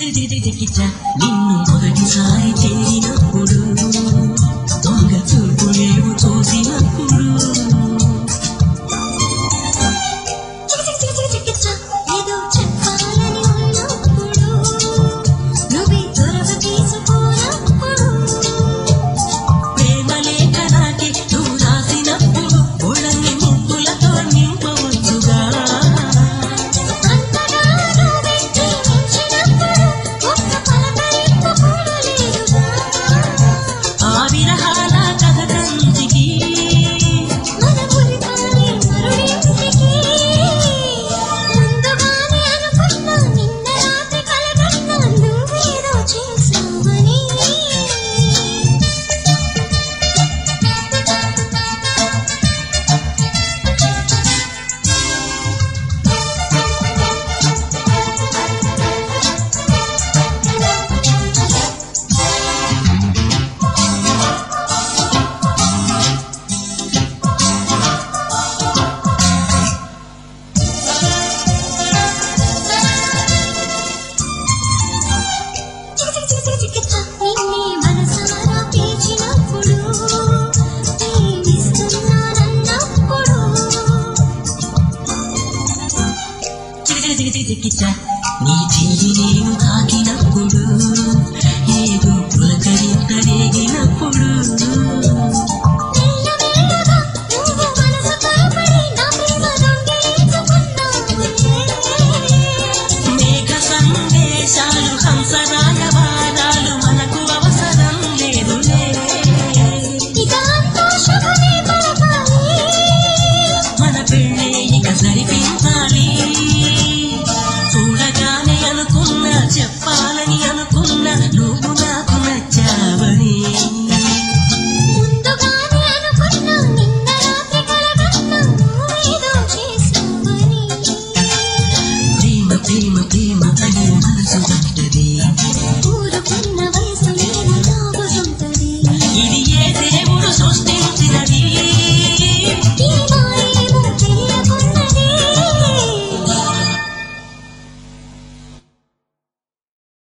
చికిచా నిన్ను మొదటిసారి చేరినప్పుడు దొంగ చూపు నీవు చూసినప్పుడు ఏదో చెప్పాలని ఉన్నప్పుడు నువ్వే త్వరగా తీసుకోనప్పుడు ప్రేమ లేఖ నాకి నువ్వు రాసినప్పుడు ఒళ్ళని ముద్దులతో నింపవచ్చుగా అంతగా నువ్వే ప్రేమించినప్పుడు ఒక్క పలకరింపు కూడా లేదుగా ఆ విరహాల కథ కంచికి మన గురికాలి మరుడింటికి ముందుగానే అనుకున్నా నిన్న రాత్రి కలగన్నా నువ్వేదో చేసావని నిన్నే మనసారా పిలిచినప్పుడు ప్రేమిస్తున్నానన్నప్పుడు చికిచా నీ చెయ్యి నేను తాకినప్పుడు